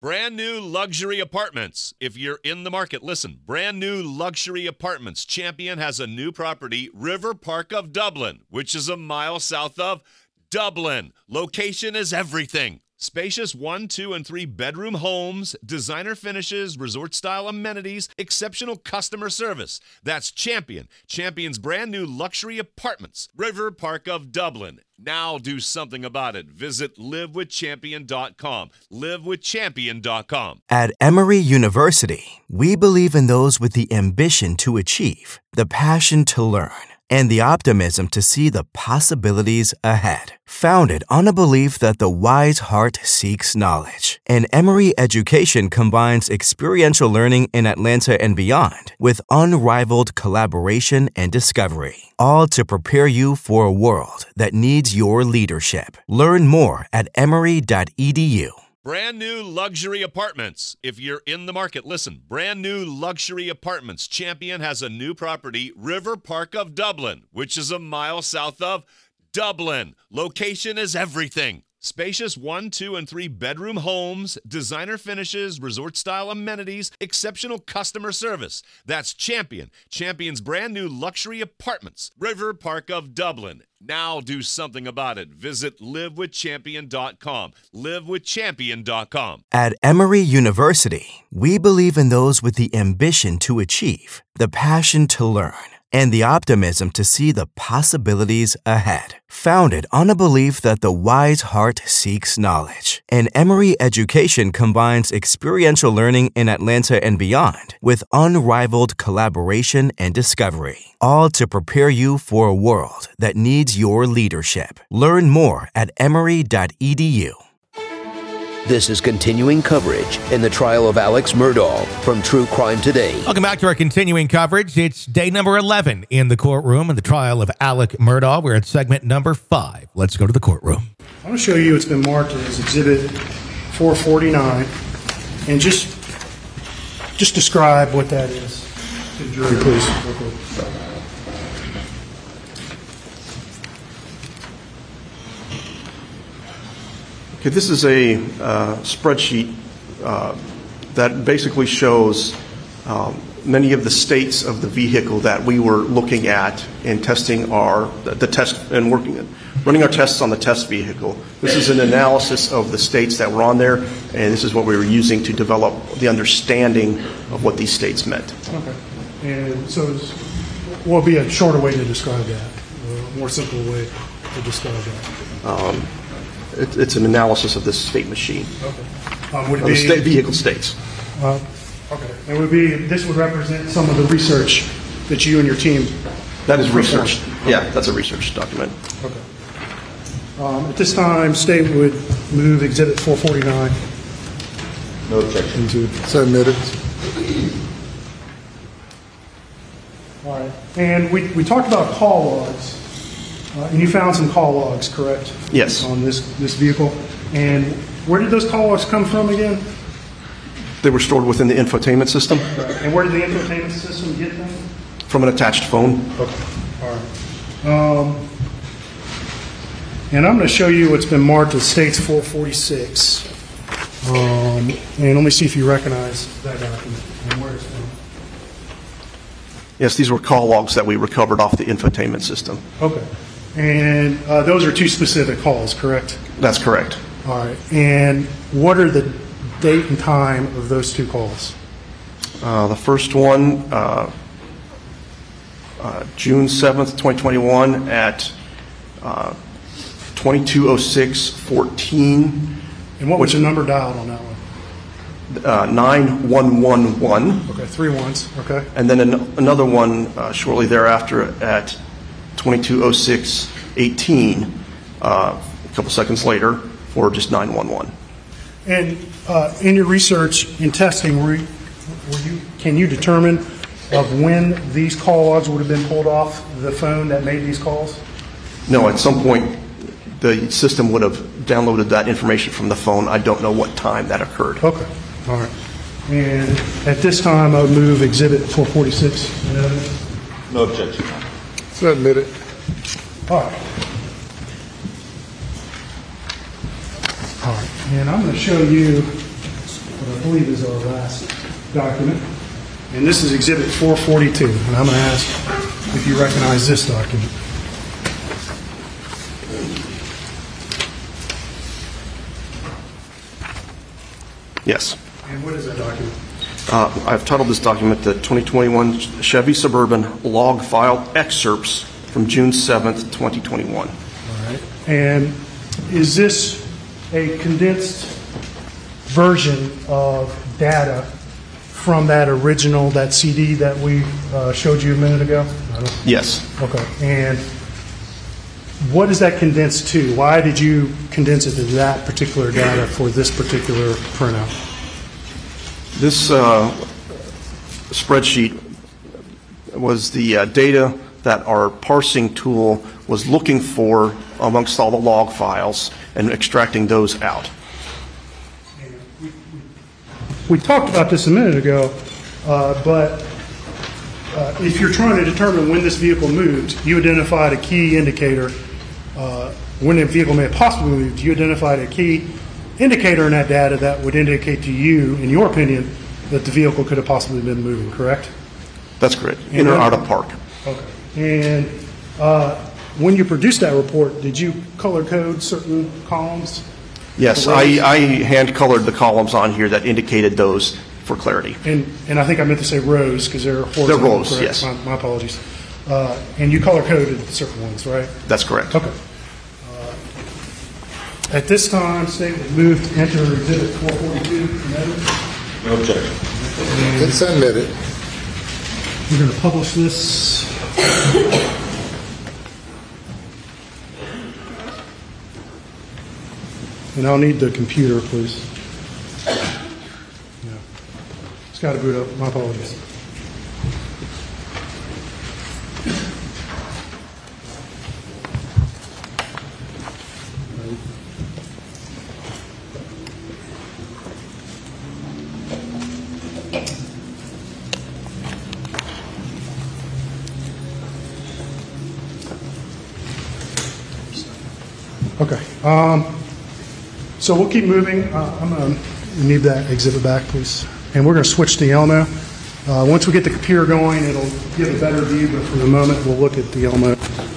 Brand new luxury apartments. If you're in the market, listen. Brand new luxury apartments. Champion has a new property, River Park of Dublin, which is a mile south of Dublin. Location is everything. Spacious 1, 2, and 3 bedroom homes, designer finishes, resort-style amenities, exceptional customer service. That's Champion. Champion's brand new luxury apartments, River Park of Dublin. Now do something about it. Visit livewithchampion.com. Livewithchampion.com. At Emory University, we believe in those with the ambition to achieve, the passion to learn, and the optimism to see the possibilities ahead. Founded on a belief that the wise heart seeks knowledge, and Emory education combines experiential learning in Atlanta and beyond with unrivaled collaboration and discovery, all to prepare you for a world that needs your leadership. Learn more at emory.edu. Brand new luxury apartments. If you're in the market, listen. Brand new luxury apartments. Champion has a new property, River Park of Dublin, which is a mile south of Dublin. Location is everything. Spacious 1, 2, and 3 bedroom homes, designer finishes, resort-style amenities, exceptional customer service. That's Champion. Champion's brand new luxury apartments, River Park of Dublin. Now do something about it. Visit livewithchampion.com. Livewithchampion.com. At Emory University, we believe in those with the ambition to achieve, the passion to learn, and the optimism to see the possibilities ahead. Founded on a belief that the wise heart seeks knowledge, and Emory education combines experiential learning in Atlanta and beyond with unrivaled collaboration and discovery, all to prepare you for a world that needs your leadership. Learn more at emory.edu. This is continuing coverage in the trial of Alex Murdaugh from True Crime Today. Welcome back to our continuing coverage. It's day number 11 in the courtroom in the trial of Alec Murdaugh. We're at segment number 5. Let's go to the courtroom. I want to show you it's been marked as Exhibit 449, and just describe what that is to the jury, please. Okay, this is a spreadsheet that basically shows many of the states of the vehicle that we were looking at in testing the test and running our tests on the test vehicle. This is an analysis of the states that were on there, and this is what we were using to develop the understanding of what these states meant. Okay, and so what would be a shorter way to describe that, a more simple way to describe that? It's an analysis of this state machine. Okay. Would it of the state vehicle states. Okay. This would represent some of the research that you and your team. That is research. Yeah, that's a research document. Okay. At this time, state would move Exhibit 449. No objection. So admitted. All right. And we talked about call logs. And you found some call logs, correct? Yes. On this vehicle. And where did those call logs come from again? They were stored within the infotainment system. And where did the infotainment system get them? From an attached phone. Okay. All right. And I'm going to show you what's been marked as States 446. And let me see if you recognize that document and where it's from. Yes, these were call logs that we recovered off the infotainment system. Okay. And those are 2 specific calls, correct? That's correct. All right. And what are the date and time of those 2 calls? The first one, June 7th, 2021 at 22:06:14. And what was the number dialed on that one? 9111. Okay, 3 ones. Okay. And then another one shortly thereafter at 22:06:18, a couple seconds later, for just 911. And in your research and testing, can you determine of when these call logs would have been pulled off the phone that made these calls? No, at some point the system would have downloaded that information from the phone. I don't know what time that occurred. Okay. All right. And at this time, I would move Exhibit 446. No objection. So admitted. All right. All right. And I'm going to show you believe is our last document. And this is Exhibit 442. And I'm going to ask if you recognize this document. Yes. And what is that document? I've titled this document the 2021 Chevy Suburban Log File Excerpts from June 7th, 2021. All right. And is this a condensed version of data from that original, that CD that we showed you a minute ago? Yes. Okay. And what is that condensed to? Why did you condense it to that particular data for this particular printout? This spreadsheet was the data that our parsing tool was looking for amongst all the log files and extracting those out. We talked about this a minute ago, but if you're trying to determine when this vehicle moved, you identified a key indicator. When the vehicle may have possibly moved, you identified a key indicator in that data that would indicate to you, in your opinion, that the vehicle could have possibly been moving, correct? That's correct. In or out of park. Okay. And when you produced that report, did you color code certain columns? Yes, I hand-colored the columns on here that indicated those for clarity. And I think I meant to say rows because they're horizontal. They're rows, correct? yes. My apologies. And you color-coded certain ones, right? That's correct. Okay. At this time, state we move to enter Exhibit 442. No objection. It's admitted. We're going to publish this. And I'll need the computer, please. Yeah. It's got to boot up. My apologies. Okay. So we'll keep moving. I'm going to need that exhibit back, please. And we're going to switch to Elmo. Once we get the computer going, it'll give a better view, but for the moment, we'll look at the Elmo.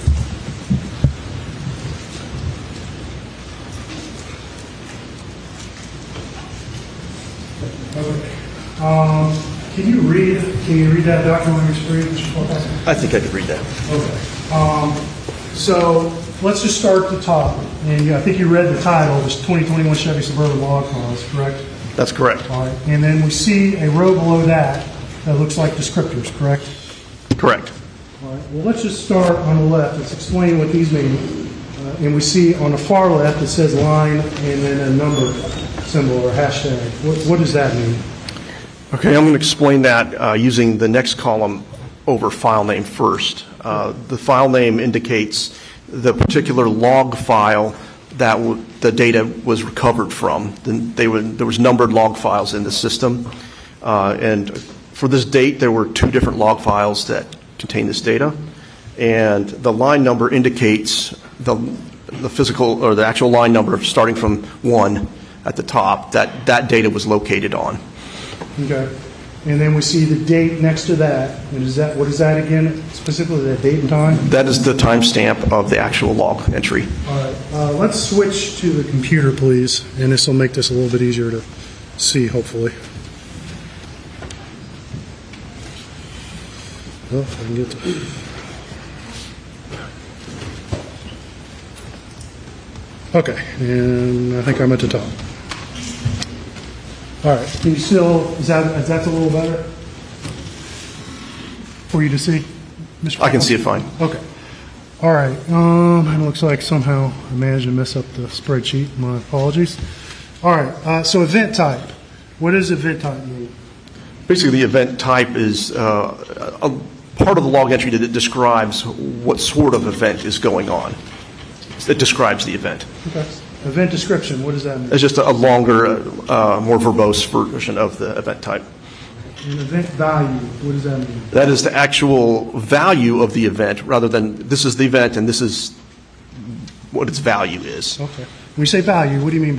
Okay. Can you read that document on your screen, Mr. Cortez? I think I could read that. Okay. So let's just start at the top. And I think you read the title, this 2021 Chevy Suburban Log Files, correct? That's correct. All right. And then we see a row below that that looks like descriptors, correct? Correct. All right. Well, let's just start on the left. Let's explain what these mean. And we see on the far left it says line and then a number symbol or hashtag. What does that mean? Okay, I'm going to explain that using the next column over file name first. The file name indicates the particular log file that the data was recovered from. There was numbered log files in the system. And for this date, there were 2 different log files that contain this data. And the line number indicates the physical or the actual line number starting from 1 at the top that data was located on. Okay. And then we see the date next to that. And what is that again? Specifically the date and time? That is the timestamp of the actual log entry. All right. Let's switch to the computer, please. And this will make this a little bit easier to see, hopefully. Oh, if I can get to Okay. And I think I'm at the top. All right. Can you still, is that a little better for you to see, Mr. I can see it fine. Okay. All right. It looks like somehow I managed to mess up the spreadsheet. My apologies. All right. So event type. What does event type mean? Basically, the event type is a part of the log entry that describes what sort of event is going on. It describes the event. Okay. Event description, what does that mean? It's just a longer, more verbose version of the event type. And event value, what does that mean? That is the actual value of the event rather than this is the event and this is what its value is. Okay. When you say value, what do you mean by that?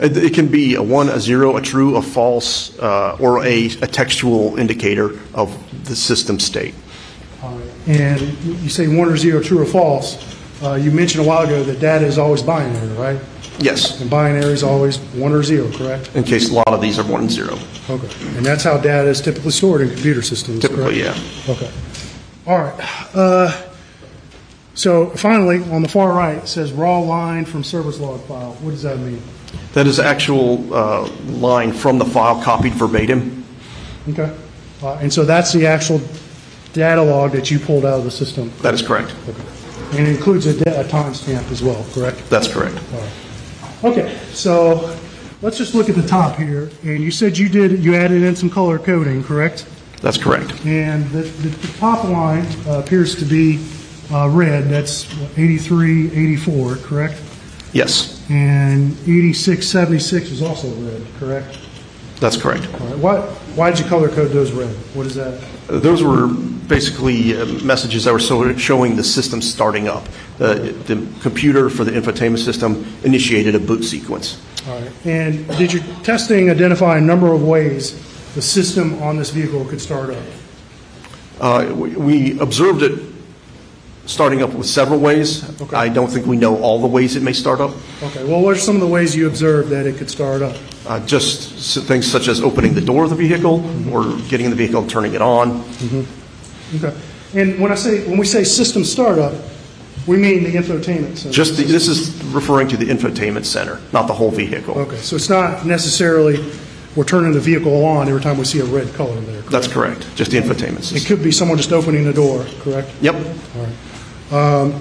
It can be a 1, a 0, a true, a false, or a textual indicator of the system state. All right. And you say 1 or 0, true or false. You mentioned a while ago that data is always binary, right? Yes. And binary is always 1 or 0, correct? In case a lot of these are 1 and 0. Okay. And that's how data is typically stored in computer systems, Typically, correct? yeah. Okay. All right. So finally, on the far right, it says raw line from service log file. What does that mean? That is actual line from the file copied verbatim. Okay. And so that's the actual data log that you pulled out of the system? That is correct. Okay. And it includes a timestamp as well, correct? That's correct. All right. Okay, so let's just look at the top here. And you said you added in some color coding, correct? That's correct. And the top line appears to be red. That's 83, 84, correct? Yes, And 86, 76 is also red, correct? that's correct. All right. Why did you color code those red? What is that? Those were basically messages that were showing the system starting up. The computer for the infotainment system initiated a boot sequence. All right. And did your testing identify a number of ways the system on this vehicle could start up? We observed it starting up with several ways. Okay. I don't think we know all the ways it may start up. Okay. Well, what are some of the ways you observed that it could start up? Just things such as opening the door of the vehicle or getting in the vehicle and turning it on. Okay. And when we say system startup, we mean the infotainment center. This is referring to the infotainment center, not the whole vehicle. Okay. So it's not necessarily we're turning the vehicle on every time we see a red color there. Correct? That's correct. Just the infotainment system. It could be someone just opening the door, correct? Yep. All right.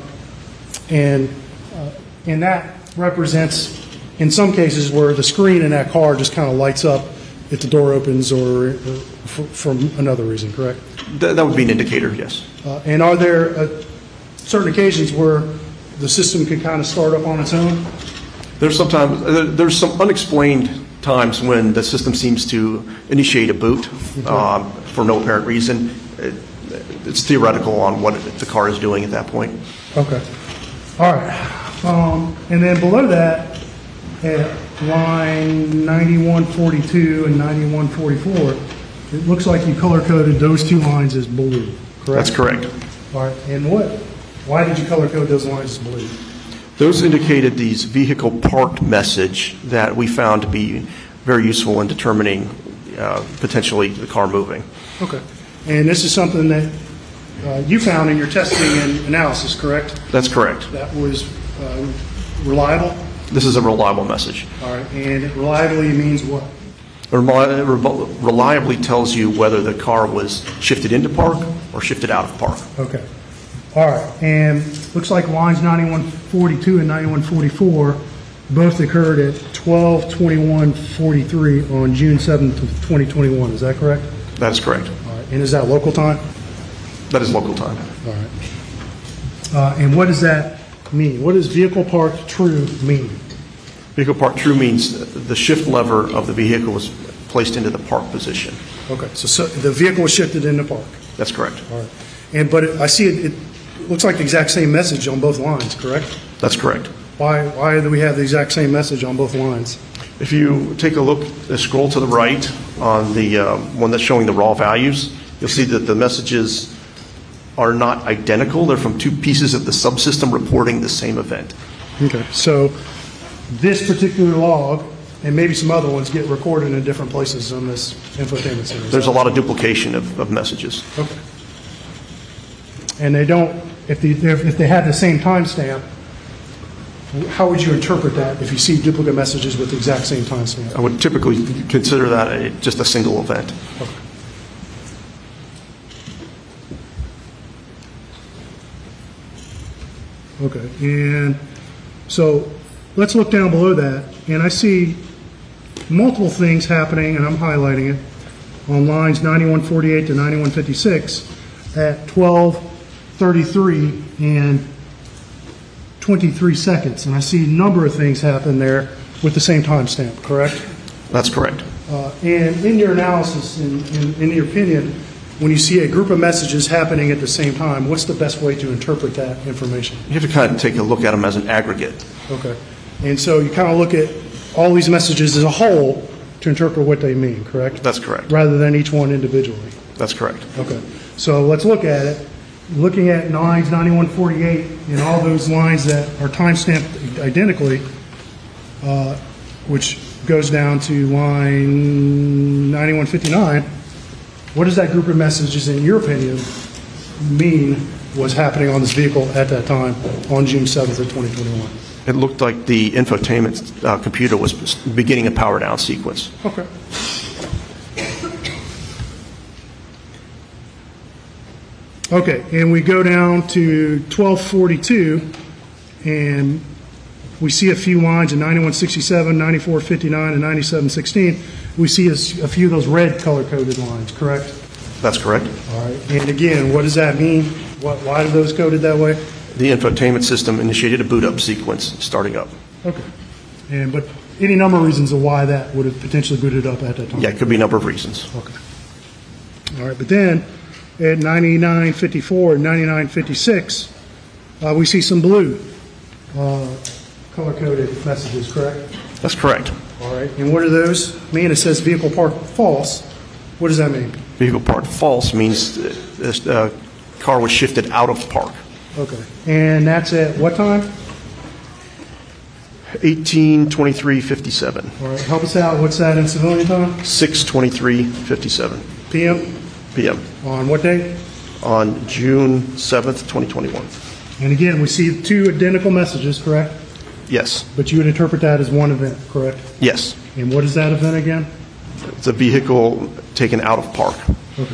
And that represents, in some cases, where the screen in that car just kind of lights up if the door opens or for another reason, correct? That would be an indicator, yes. And are there certain occasions where the system can kind of start up on its own? There's some unexplained times when the system seems to initiate a boot for no apparent reason. It's theoretical on what the car is doing at that point. Okay. All right. And then below that, at line 9142 and 9144, it looks like you color-coded those two lines as blue, correct? That's correct. All right. And why did you color-code those lines as blue? Those indicated these vehicle parked message that we found to be very useful in determining potentially the car moving. Okay. And this is something that you found in your testing and analysis, correct? That's correct. That was reliable? This is a reliable message. All right. And it reliably means what? It reliably tells you whether the car was shifted into park or shifted out of park. Okay. All right. And looks like lines 9142 and 9144 both occurred at 12/21/43 on June 7th of 2021. Is that correct? That is correct. All right. And is that local time? That is local time. All right. And what does that mean? What does vehicle parked true mean? Vehicle park true means the shift lever of the vehicle was placed into the park position. Okay. So the vehicle was shifted into park. That's correct. All right. But I see it looks like the exact same message on both lines, correct? That's correct. Why do we have the exact same message on both lines? If you take a look, scroll to the right on the one that's showing the raw values, you'll see that the messages are not identical. They're from two pieces of the subsystem reporting the same event. Okay. So this particular log and maybe some other ones get recorded in different places on this infotainment center. There's a lot of duplication of messages. Okay. And they don't, if they had the same timestamp, how would you interpret that if you see duplicate messages with the exact same timestamp? I would typically consider that just a single event. Okay. And so let's look down below that, and I see multiple things happening, and I'm highlighting it, on lines 9148 to 9156 at 12:33 and 23 seconds. And I see a number of things happen there with the same timestamp, correct? That's correct. And in your analysis, in your opinion, when you see a group of messages happening at the same time, what's the best way to interpret that information? You have to kind of take a look at them as an aggregate. Okay. And so you kind of look at all these messages as a whole to interpret what they mean, correct? That's correct. Rather than each one individually. That's correct. Okay. So let's look at it. Looking at lines 9148 and all those lines that are timestamped identically, which goes down to line 9159, what does that group of messages, in your opinion, mean was happening on this vehicle at that time on June 7th of 2021? It looked like the infotainment computer was beginning a power down sequence. Okay. Okay, and we go down to 1242, and we see a few lines in 9167, 9459, and 9716. We see a few of those red color-coded lines, correct? That's correct. All right. And again, what does that mean? Why are those coded that way? The infotainment system initiated a boot up sequence starting up. Okay. But any number of reasons of why that would have potentially booted up at that time? Yeah, it could be a number of reasons. Okay. All right. But then at 9954 and 9956, we see some blue color-coded messages, correct? That's correct. All right. And what do those mean? It says vehicle parked false. What does that mean? Vehicle parked false means this car was shifted out of park. Okay. And that's at what time? 18:23:57. All right. Help us out. What's that in civilian time? 6:23:57 PM? p.m. On what day? on June 7th, 2021. And again, we see two identical messages, correct? Yes. But you would interpret that as one event, correct? Yes. And what is that event again? It's a vehicle taken out of park. Okay.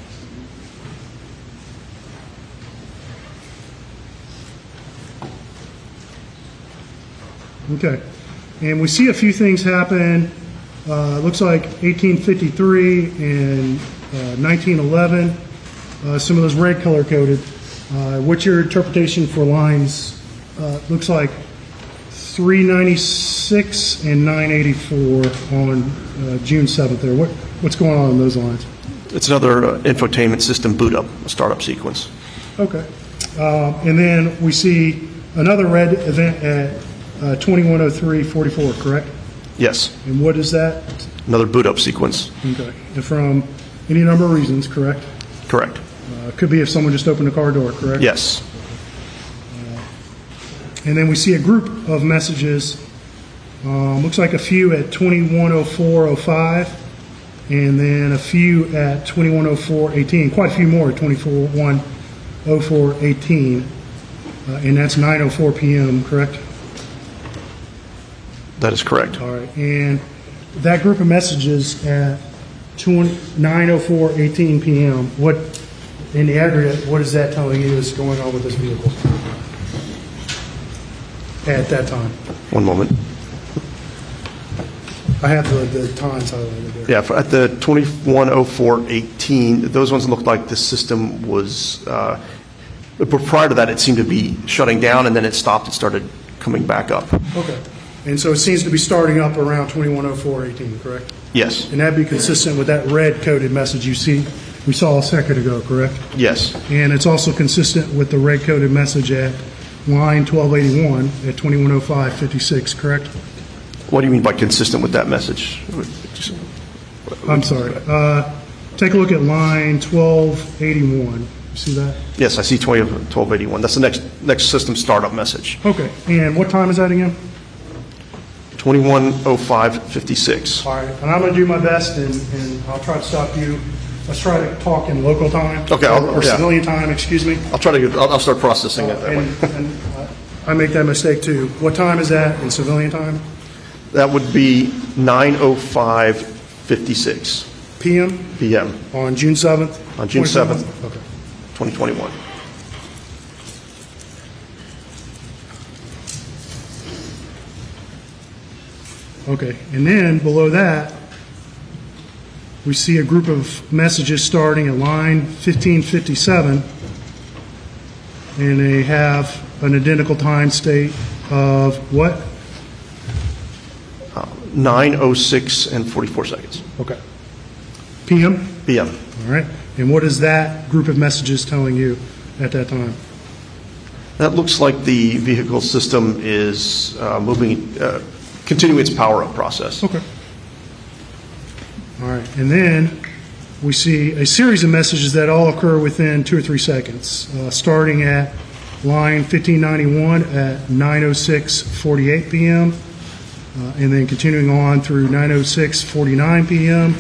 Okay. And we see a few things happen. Looks like 1853 and 1911. Some of those red color coded. What's your interpretation for lines? Looks like 396 and 984 on June 7th there. What's going on in those lines? It's another infotainment system boot up, a startup sequence. Okay. And then we see another red event at 2103:44, correct? Yes. And what is that? Another boot up sequence. Okay. And from any number of reasons, correct? Correct. Could be if someone just opened the car door, correct? Yes. And then we see a group of messages. Looks like a few at 2104:05, and then a few at 2104:18. Quite a few more at 2104:18, and that's 9:04 p.m. Correct? That is correct. All right. And that group of messages at 9:04:18 p.m. What, in the aggregate, what is that telling you is going on with this vehicle at that time? One moment. I have the times highlighted there. Yeah, at the 2104:18, those ones looked like the system was, but prior to that, it seemed to be shutting down, and then it stopped and started coming back up. Okay. And so it seems to be starting up around 2104:18, correct? Yes. And that'd be consistent with that red coded message we saw a second ago, correct? Yes. And it's also consistent with the red coded message at line 1281 at 2105:56, correct? What do you mean by consistent with that message? I'm sorry. Take a look at line 1281. You see that? Yes, I see 1281. That's the next system startup message. Okay. And what time is that again? 2105:56. All right. And I'm going to do my best, and I'll try to stop you. Let's try to talk in local time. Okay. Or civilian time, excuse me. I'll start processing it that way. And I make that mistake too. What time is that in civilian time? That would be 9:05:56 PM? p.m. On June 7th? On June 7th. Okay. 2021. Okay. And then below that, we see a group of messages starting at line 1557, and they have an identical time state of what? 9:06 and 44 seconds. Okay. PM? p.m. All right. And what is that group of messages telling you at that time? That looks like the vehicle system is moving continue its power-up process. Okay. All right, and then we see a series of messages that all occur within 2 or 3 seconds, starting at line 1591 at 9:06:48 p.m., and then continuing on through 9:06:49 p.m.,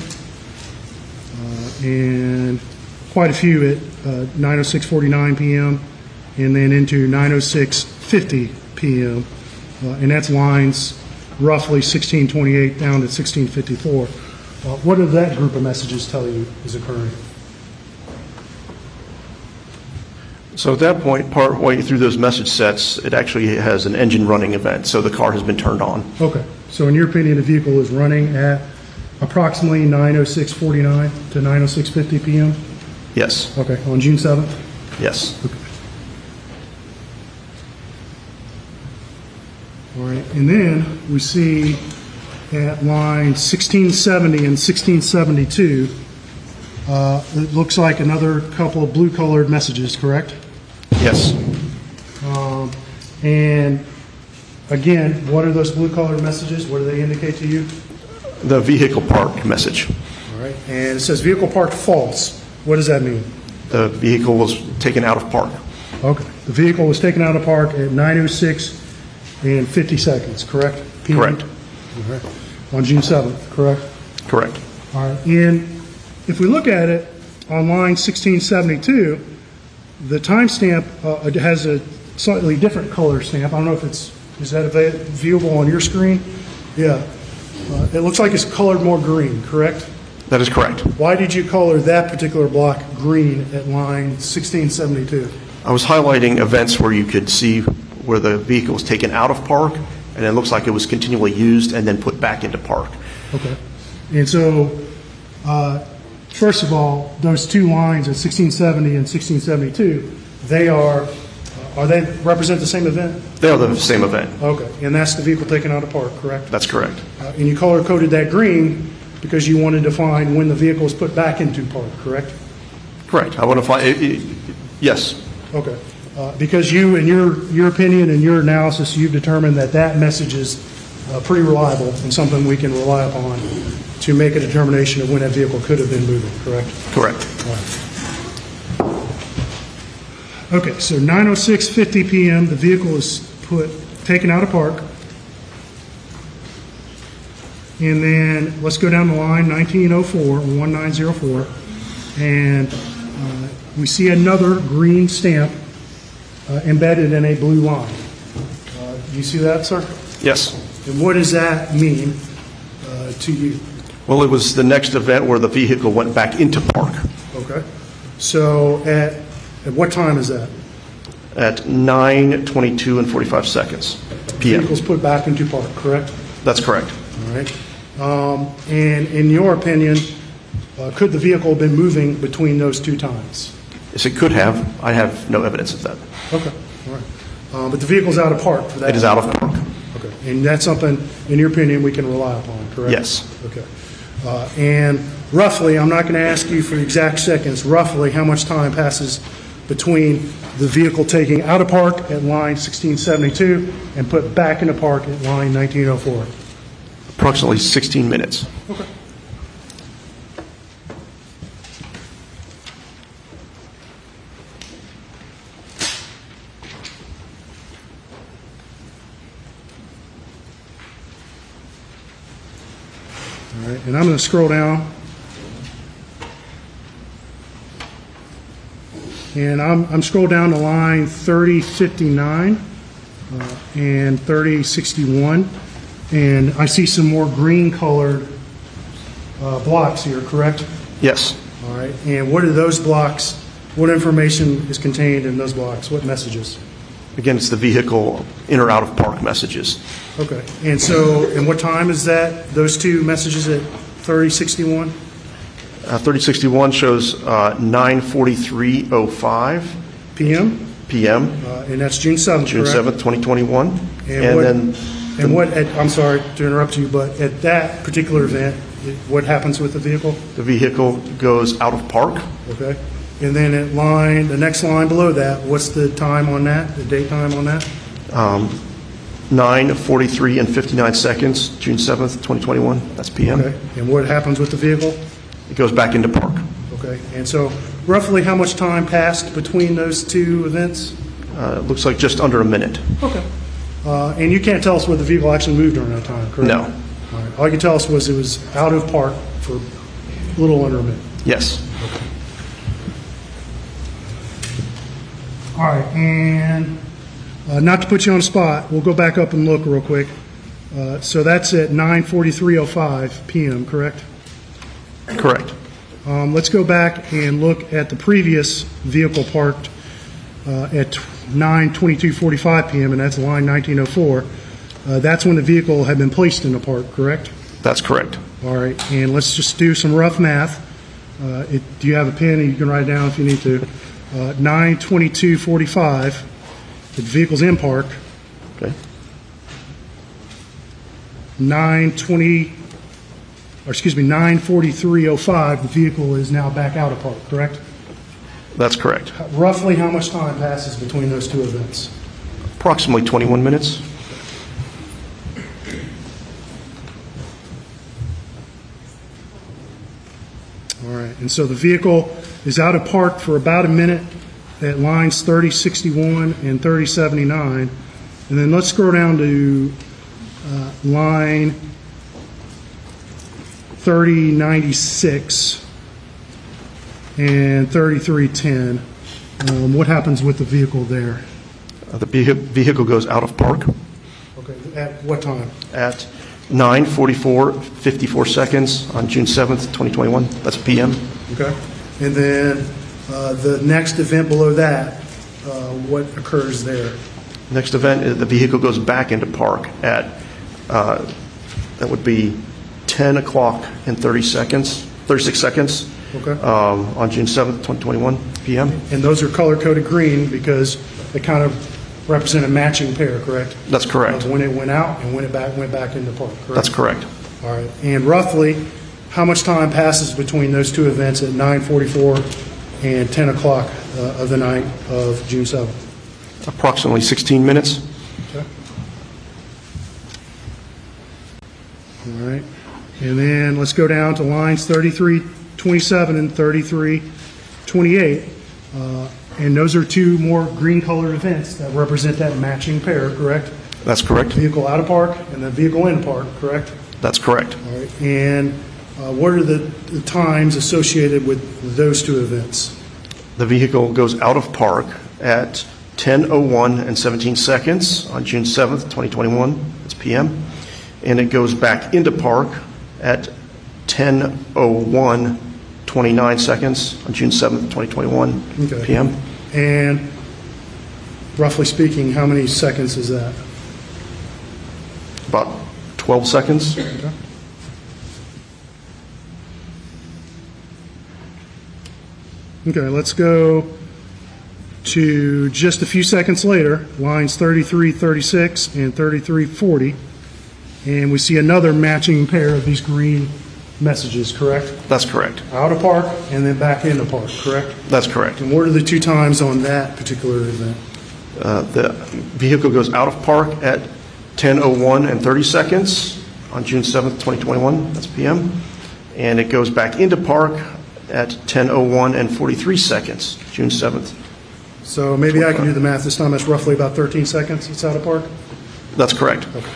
and quite a few at 9:06:49 p.m., and then into 9:06:50 p.m., and that's lines roughly 1628 down to 1654. What does that group of messages tell you is occurring? So at that point, part way through those message sets, it actually has an engine running event, so the car has been turned on. Okay, so in your opinion, the vehicle is running at approximately 9:06:49 to 9:06:50 p.m.? Yes, Okay, on June 7th? yes. All right, and then we see at line 1670 and 1672, it looks like another couple of blue-colored messages, correct? Yes. And again, what are those blue-colored messages? What do they indicate to you? The vehicle park message. All right, and it says vehicle parked false. What does that mean? The vehicle was taken out of park. Okay, the vehicle was taken out of park at 9:06 and 50 seconds, correct? PM? Correct. All right. On June 7th, correct? Correct. All right, and if we look at it on line 1672, the timestamp it has a slightly different color stamp. I don't know if is that viewable on your screen? Yeah. It looks like it's colored more green, correct? That is correct. Why did you color that particular block green at line 1672? I was highlighting events where you could see where the vehicle was taken out of park, and it looks like it was continually used and then put back into park. Okay. And so, first of all, those two lines at 1670 and 1672, they represent the same event? They are the same event. Okay. And that's the vehicle taken out of park, correct? That's correct. And you color-coded that green because you wanted to find when the vehicle was put back into park, correct? Correct. I want to find, yes. Okay. Because you, in your opinion and your analysis, you've determined that that message is pretty reliable and something we can rely upon to make a determination of when that vehicle could have been moving, correct? Correct. All right. Okay, so 9:06:50 p.m., the vehicle is taken out of park. And then let's go down the line, 1904, 1904, and we see another green stamp embedded in a blue line. Do you see that, sir? Yes. And what does that mean to you? Well, it was the next event where the vehicle went back into park. Okay. So at what time is that? At 9:22 and 45 seconds p.m. Vehicle's put back into park, correct? That's correct. All right. And in your opinion, could the vehicle have been moving between those two times? Yes, it could have. I have no evidence of that. Okay. All right. But the vehicle's out of park for that? It is out of park. Okay. And that's something, in your opinion, we can rely upon, correct? Yes. Okay. And roughly, I'm not going to ask you for exact seconds, roughly how much time passes between the vehicle taking out of park at line 1672 and put back into park at line 1904? Approximately 16 minutes. Okay. All right, and I'm going to scroll down. And I'm scroll down to line 3059 and 3061, and I see some more green-colored blocks here, correct? Yes. All right, and what are those blocks? What information is contained in those blocks? What messages? Again, it's the vehicle in or out of park messages. Okay, and so, and what time is that? Those two messages at 3061? 3061 shows 9:43:05 PM? p.m. And that's June 7th, June correct? 7th, 2021. I'm sorry to interrupt you, but at that particular event, what happens with the vehicle? The vehicle goes out of park. Okay. And then at the next line below that, what's the time on that, the date time on that? 9:43 and 59 seconds, June 7th, 2021. That's PM. Okay. And what happens with the vehicle? It goes back into park. Okay. And so roughly how much time passed between those two events? It looks like just under a minute. Okay. And you can't tell us where the vehicle actually moved during that time, correct? No. All right. All you can tell us was it was out of park for a little under a minute. Yes. All right. And not to put you on the spot, we'll go back up and look real quick. So that's at 9:43:05 p.m., correct? Correct. Let's go back and look at the previous vehicle parked at 9:22:45 p.m., and that's line 1904. That's when the vehicle had been placed in the park, correct? That's correct. All right, and let's just do some rough math. Do you have a pen? You can write it down if you need to. 9:22:45, the vehicle's in park. Okay. 9:43:05, the vehicle is now back out of park, correct? That's correct. Roughly how much time passes between those two events? Approximately 21 minutes. All right, and so the vehicle is out of park for about a minute at lines 3061 and 3079. And then let's scroll down to line 3096 and 3310. What happens with the vehicle there? The vehicle goes out of park Okay, at what time? at 9:44:54 seconds on June 7th, 2021. That's PM. Okay. And then the next event below that, what occurs there? Next event is the vehicle goes back into park at, that would be 10 o'clock and 36 seconds Okay. on June 7th, 2021, PM. And those are color-coded green because they kind of represent a matching pair, correct? That's correct. Of when it went out and when it went back into park, correct? That's correct. All right. And roughly, how much time passes between those two events at 9:44 and 10 o'clock of the night of June 7th? Approximately 16 minutes. Okay. All right. And then let's go down to lines 3327 and 3328. And those are two more green-colored events that represent that matching pair, correct? That's correct. Vehicle out of park and the vehicle in park, correct? That's correct. All right. And what are the times associated with those two events? The vehicle goes out of park at 10:01 and 17 seconds on June 7th, 2021. That's PM. And it goes back into park at 10:01, 29 seconds on June 7th, 2021, Okay. PM. And roughly speaking, how many seconds is that? About 12 seconds. Okay. Okay, let's go to just a few seconds later, lines 3336 and 3340, and we see another matching pair of these green messages, correct? That's correct. Out of park and then back into park, correct? That's correct. And what are the two times on that particular event? The vehicle goes out of park at 10:01 and 30 seconds on June 7th, 2021. That's PM. And it goes back into park at 10:01 and 43 seconds, June 7th. So maybe I can do the math this time. That's roughly about 13 seconds it's out of park? That's correct. Okay.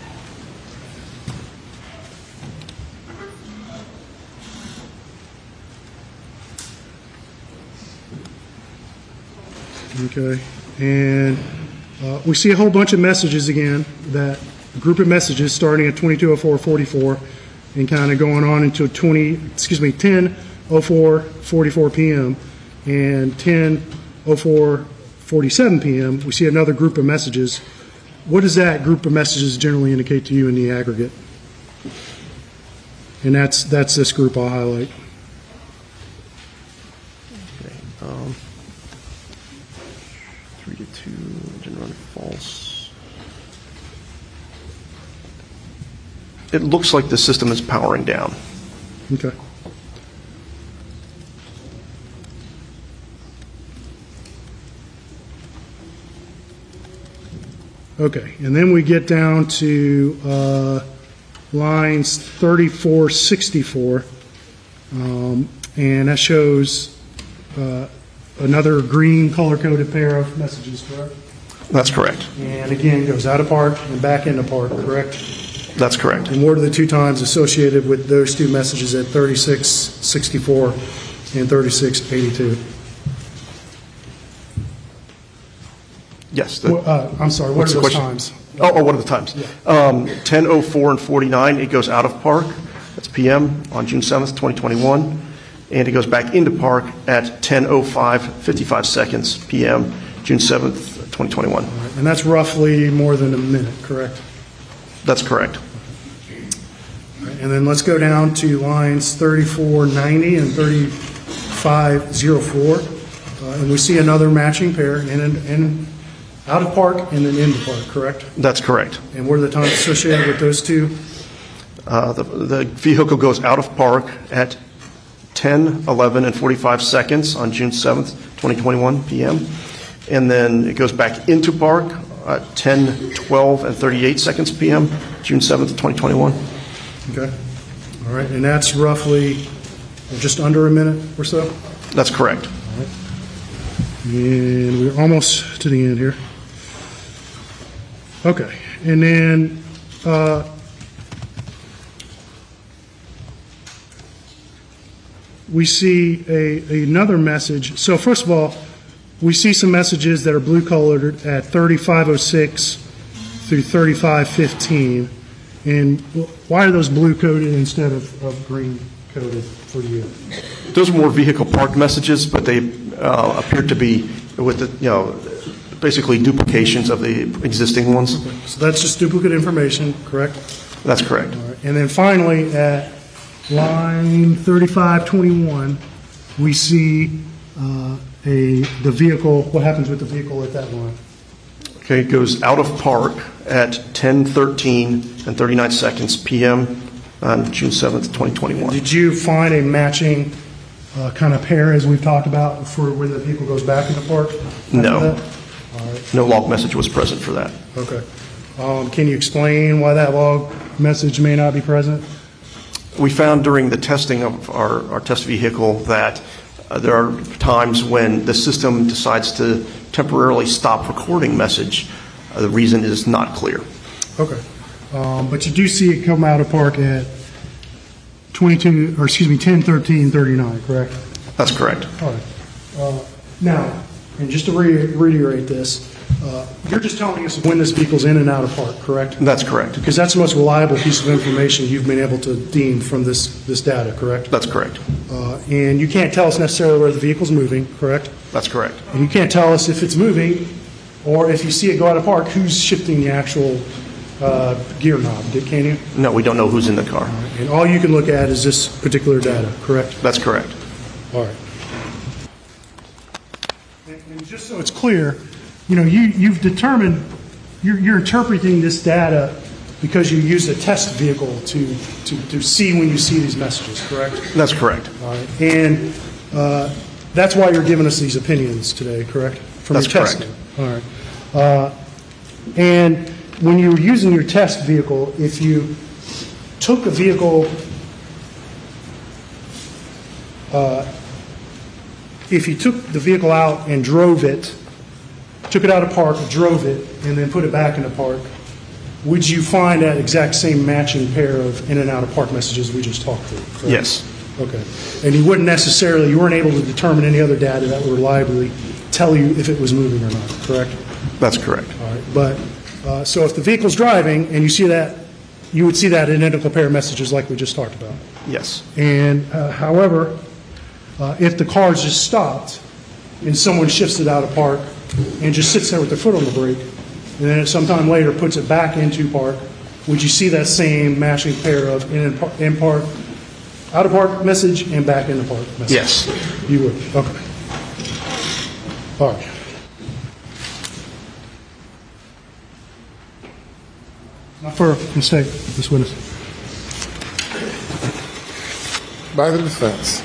Okay, and we see a whole bunch of messages again, that group of messages starting at 22:04:44 and kind of going on until 10:04:44 p.m. and 10:04:47 p.m. We see another group of messages. What does that group of messages generally indicate to you in the aggregate? And that's this group I'll highlight. 3 to 2, engine run false. It looks like the system is powering down. Okay. Okay, and then we get down to lines 34, 64, and that shows another green color-coded pair of messages, correct? That's correct. And again, goes out of park and back into park, correct? That's correct. And what are the two times associated with those two messages at 3664 and 3682? Yes. I'm sorry, what are those times? Oh, what are the times? Yeah. 10:04 and 49, it goes out of park. That's PM on June 7th, 2021. And it goes back into park at 10:05, 55 seconds PM, June 7th, 2021. Right, and that's roughly more than a minute, correct? That's correct. And then let's go down to lines 3490 and 3504. And we see another matching pair in out of park and then into park, correct? That's correct. And what are the times associated with those two? The vehicle goes out of park at 10:11 and 45 seconds on June 7th, 2021 PM. And then it goes back into park at 10:12 and 38 seconds PM, June 7th, 2021. Okay. All right. And that's roughly just under a minute or so? That's correct. All right. And we're almost to the end here. Okay. And then we see another message. So first of all, we see some messages that are blue colored at 3506 through 3515. And why are those blue coded instead of green coded for you? Those are more vehicle park messages, but they appear to be with the, basically duplications of the existing ones. Okay. So that's just duplicate information, correct? That's correct. All right. And then finally, at line 3521, we see the vehicle. What happens with the vehicle at that line? Okay, it goes out of park at 10:13 and 39 seconds PM on June 7th, 2021. Did you find a matching kind of pair as we've talked about for when the vehicle goes back into park? No. All right. No log message was present for that. Okay. Can you explain why that log message may not be present? We found during the testing of our test vehicle that there are times when the system decides to temporarily stop recording message. The reason is not clear. Okay. But you do see it come out of park at 10:13:39, correct? That's correct. All right. Now, and just to reiterate this, you're just telling us when this vehicle's in and out of park, correct? That's correct. Because that's the most reliable piece of information you've been able to deem from this data, correct? That's correct. And you can't tell us necessarily where the vehicle's moving, correct? That's correct. And you can't tell us if it's moving, or if you see it go out of park, who's shifting the actual gear knob, can you? No, we don't know who's in the car. And all you can look at is this particular data, correct? That's correct. All right. And just so it's clear, you've determined, you're interpreting this data because you used a test vehicle to see when you see these messages, correct? That's correct. All right. And that's why you're giving us these opinions today, correct? From That's your correct. testing. All right. And when you were using your test vehicle, if you took a vehicle, if you took the vehicle out and drove it, took it out of park, drove it, and then put it back into park, would you find that exact same matching pair of in and out of park messages we just talked through? Correct? Yes. Okay. And you weren't able to determine any other data that would reliably tell you if it was moving or not, correct? That's correct. All right. But, so if the vehicle's driving and you see that, you would see that identical pair of messages like we just talked about. Yes. And however, if the car's just stopped and someone shifts it out of park and just sits there with their foot on the brake, and then sometime later puts it back into park, would you see that same matching pair of in park, out of park message and back into park message? Yes. You would. Okay. All right. Not for a mistake, Ms. Witness. By the defense.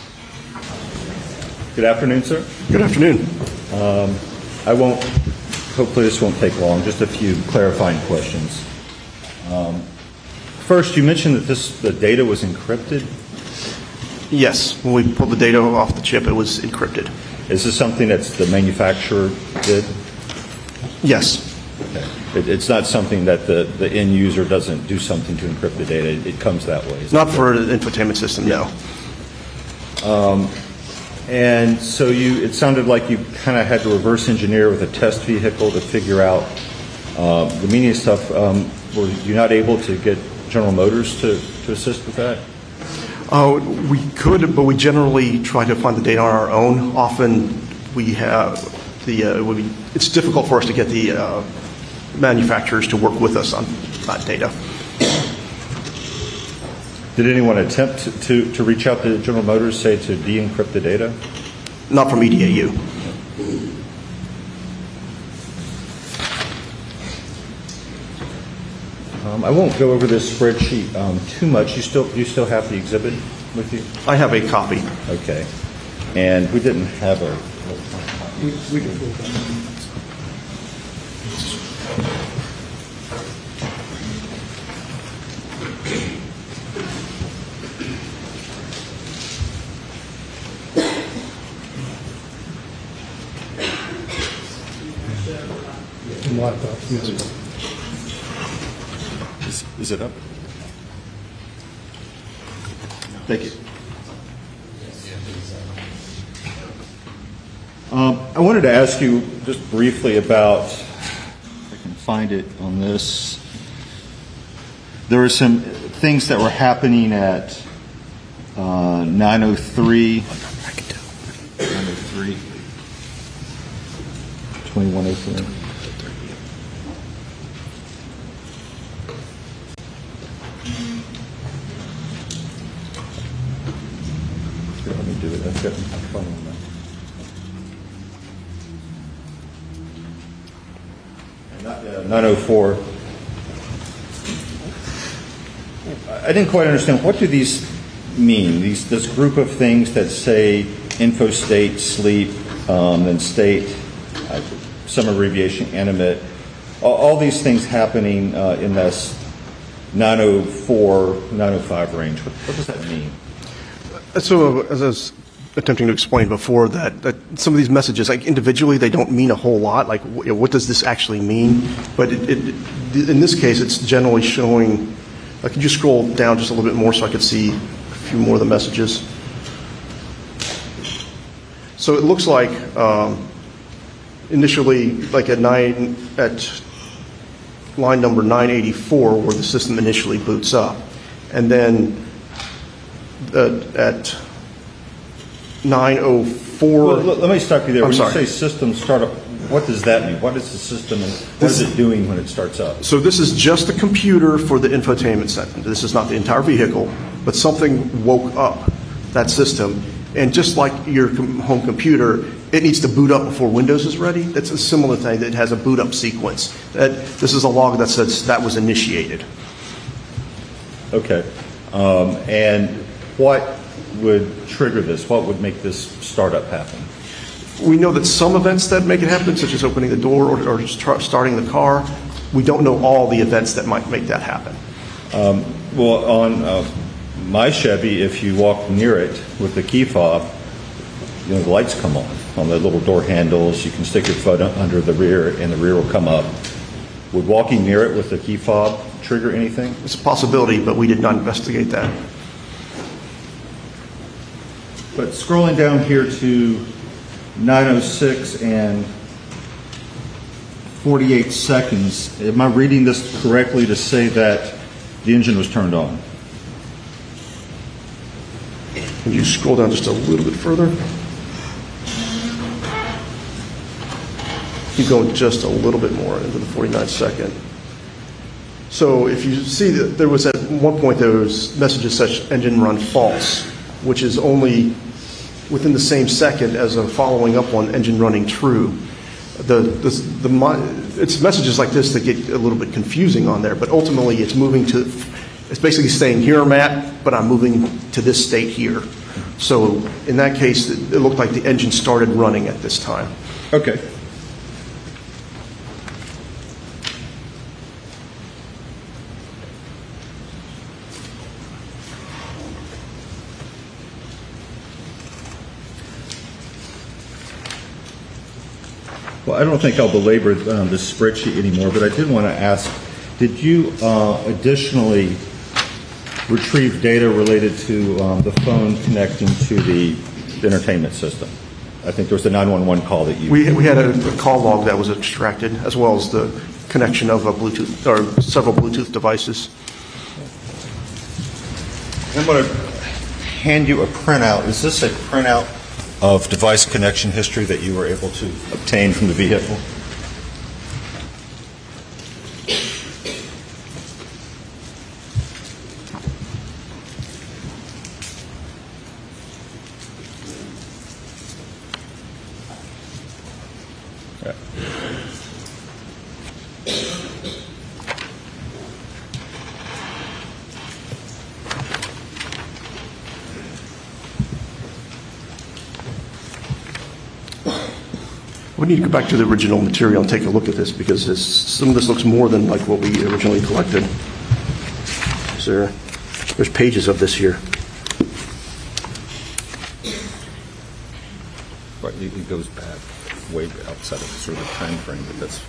Good afternoon, sir. Good afternoon. I won't Hopefully this won't take long. Just a few clarifying questions. First, you mentioned that the data was encrypted. Yes, when we pulled the data off the chip, it was encrypted. Is this something that the manufacturer did? Yes. Okay. It's not something that the end user doesn't do something to encrypt the data. It comes that way. Not for an infotainment system, no. And so it sounded like you kind of had to reverse engineer with a test vehicle to figure out the meaning of stuff. Were you not able to get General Motors to assist with that? We could, but we generally try to find the data on our own. Often we have it's difficult for us to get the manufacturers to work with us on that data. Did anyone attempt to reach out to General Motors, say, to de-encrypt the data? Not from EDAU. I won't go over this spreadsheet too much. You still have the exhibit with you? I have a copy. Okay. And we didn't have a... We can pull that. Is it up? Thank you. I wanted to ask you just briefly about, if I can find it on this. There were some things that were happening at 903. 903. 2103. Let me do it. I've got my phone on that. 904. I didn't quite understand. What do these mean? This group of things that say info state, sleep, then state, some abbreviation, animate, all these things happening in this 904, 905 range. What does that mean? So, as I was attempting to explain before, that some of these messages, like individually, they don't mean a whole lot. Like, what does this actually mean? But in this case, it's generally showing. Could you scroll down just a little bit more so I could see a few more of the messages? So it looks like initially, like at line number 984, where the system initially boots up, and then at 904. Well, let me stop you there. When sorry. you say system startup, what does that mean? What is the system and what is it doing when it starts up? So this is just the computer for the infotainment center. This is not the entire vehicle, but something woke up that system. And just like your home computer, it needs to boot up before Windows is ready. That's a similar thing. That has a boot up sequence. This is a log that says that was initiated. Okay. And what would trigger this? What would make this startup happen? We know that some events that make it happen, such as opening the door or just starting the car, we don't know all the events that might make that happen. Well, on my Chevy, if you walk near it with the key fob, the lights come on the little door handles. You can stick your foot under the rear, and the rear will come up. Would walking near it with the key fob trigger anything? It's a possibility, but we did not investigate that. But scrolling down here to 906 and 48 seconds, am I reading this correctly to say that the engine was turned on? Can you scroll down just a little bit further? Keep going just a little bit more into the 49 second. So if you see that there was at one point there was messages such engine run false, which is only within the same second as a following up on engine running true. It's messages like this that get a little bit confusing on there, but ultimately it's basically saying, here I'm at, but I'm moving to this state here. So in that case, it looked like the engine started running at this time. Okay. Well, I don't think I'll belabor this spreadsheet anymore, but I did want to ask, did you additionally retrieve data related to the phone connecting to the entertainment system? I think there was the 911 call that you... We had a call log that was extracted, as well as the connection of a Bluetooth, or several Bluetooth devices. I'm going to hand you a printout. Is this a printout of device connection history that you were able to obtain from the vehicle? We need to go back to the original material and take a look at this, because some of this looks more than like what we originally collected. There's pages of this here. Right, it goes back way outside of the sort of time frame, but that's...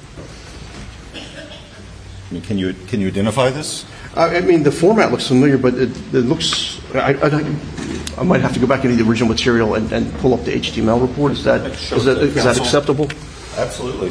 I mean, can you identify this? I mean, the format looks familiar, but it looks... I might have to go back into the original material and pull up the HTML report. Is that acceptable? Absolutely.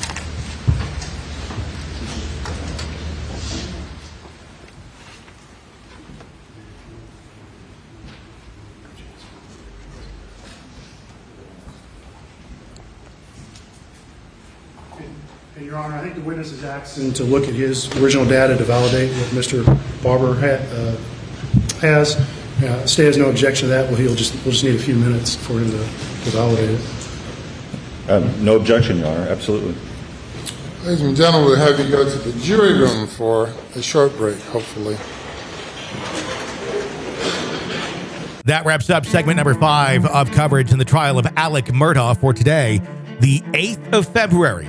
Your Honor, I think the witness is asking to look at his original data to validate what Mr. Barber has. State has no objection to that. Well, we'll just need a few minutes for him to validate it. No objection, Your Honor. Absolutely. Ladies and gentlemen, we'll have you go to the jury room for a short break, hopefully. That wraps up segment number 5 of coverage in the trial of Alec Murdaugh for today, the 8th of February,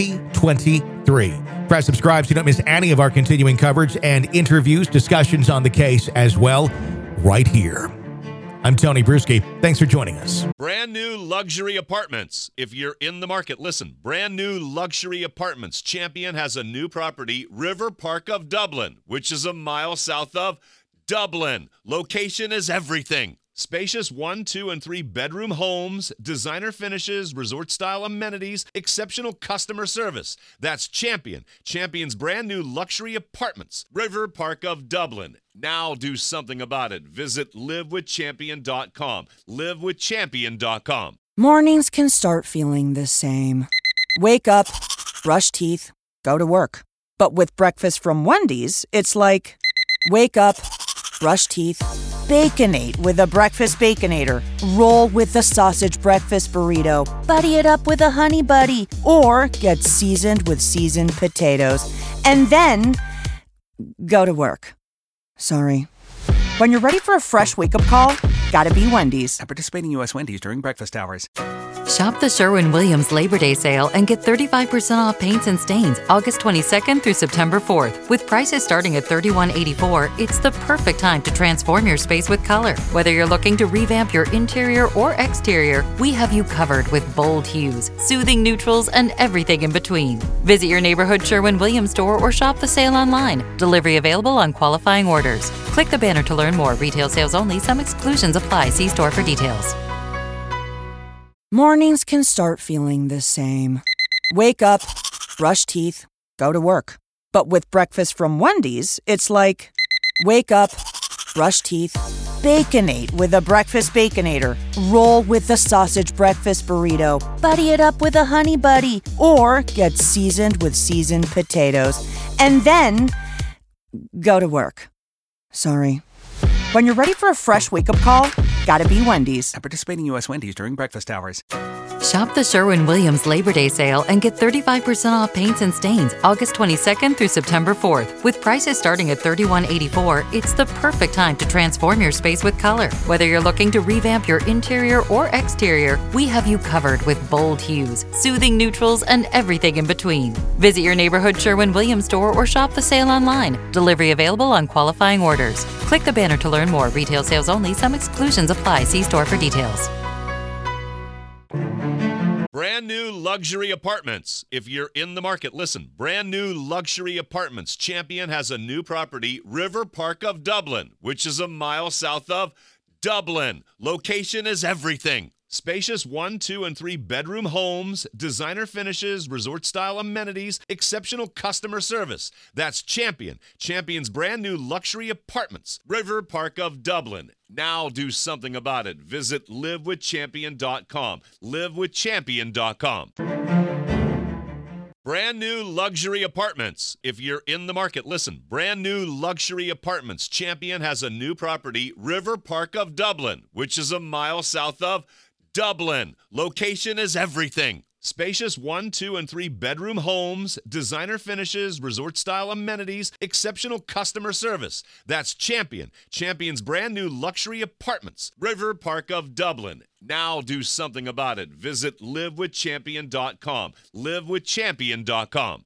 2023. Press subscribe so you don't miss any of our continuing coverage and interviews, discussions on the case as well, right here. I'm Tony Bruschi. Thanks for joining us. Brand new luxury apartments. If you're in the market, listen. Brand new luxury apartments. Champion has a new property, River Park of Dublin, which is a mile south of Dublin. Location is everything. Spacious 1, 2, and 3 bedroom homes, designer finishes, resort-style amenities, exceptional customer service. That's Champion. Champion's brand new luxury apartments, River Park of Dublin. Now do something about it. Visit livewithchampion.com. Livewithchampion.com. Mornings can start feeling the same. Wake up, brush teeth, go to work. But with breakfast from Wendy's, it's like, wake up, brush teeth, Baconate with a breakfast Baconator. Roll with the sausage breakfast burrito. Buddy it up with a honey buddy. Or get seasoned with seasoned potatoes. And then go to work. Sorry. When you're ready for a fresh wake-up call, gotta be Wendy's. At participating U.S. Wendy's during breakfast hours. Shop the Sherwin-Williams Labor Day sale and get 35% off paints and stains August 22nd through September 4th. With prices starting at $31.84, it's the perfect time to transform your space with color. Whether you're looking to revamp your interior or exterior, we have you covered with bold hues, soothing neutrals, and everything in between. Visit your neighborhood Sherwin-Williams store or shop the sale online. Delivery available on qualifying orders. Click the banner to learn more. Retail sales only. Some exclusions apply. See store for details. Mornings can start feeling the same. Wake up, brush teeth, go to work. But with breakfast from Wendy's, it's like, wake up, brush teeth, Baconate with a breakfast Baconator. Roll with the sausage breakfast burrito. Buddy it up with a honey buddy. Or get seasoned with seasoned potatoes. And then go to work. Sorry. When you're ready for a fresh wake-up call, gotta be Wendy's. At participating U.S. Wendy's during breakfast hours. Shop the Sherwin-Williams Labor Day sale and get 35% off paints and stains August 22nd through September 4th. With prices starting at $31.84, it's the perfect time to transform your space with color. Whether you're looking to revamp your interior or exterior, we have you covered with bold hues, soothing neutrals, and everything in between. Visit your neighborhood Sherwin-Williams store or shop the sale online. Delivery available on qualifying orders. Click the banner to learn more. Retail sales only. Some exclusions apply. See store for details. Brand new luxury apartments. If you're in the market, listen. Brand new luxury apartments. Champion has a new property, River Park of Dublin, which is a mile south of Dublin. Location is everything. Spacious 1, 2, and 3 bedroom homes, designer finishes, resort-style amenities, exceptional customer service. That's Champion. Champion's brand new luxury apartments. River Park of Dublin. Now do something about it. Visit livewithchampion.com. Livewithchampion.com. Brand new luxury apartments. If you're in the market, listen. Brand new luxury apartments. Champion has a new property, River Park of Dublin, which is a mile south of Dublin. Location is everything. Spacious 1, 2, and 3 bedroom homes, designer finishes, resort-style amenities, exceptional customer service. That's Champion. Champion's brand new luxury apartments. River Park of Dublin. Now do something about it. Visit livewithchampion.com. Livewithchampion.com.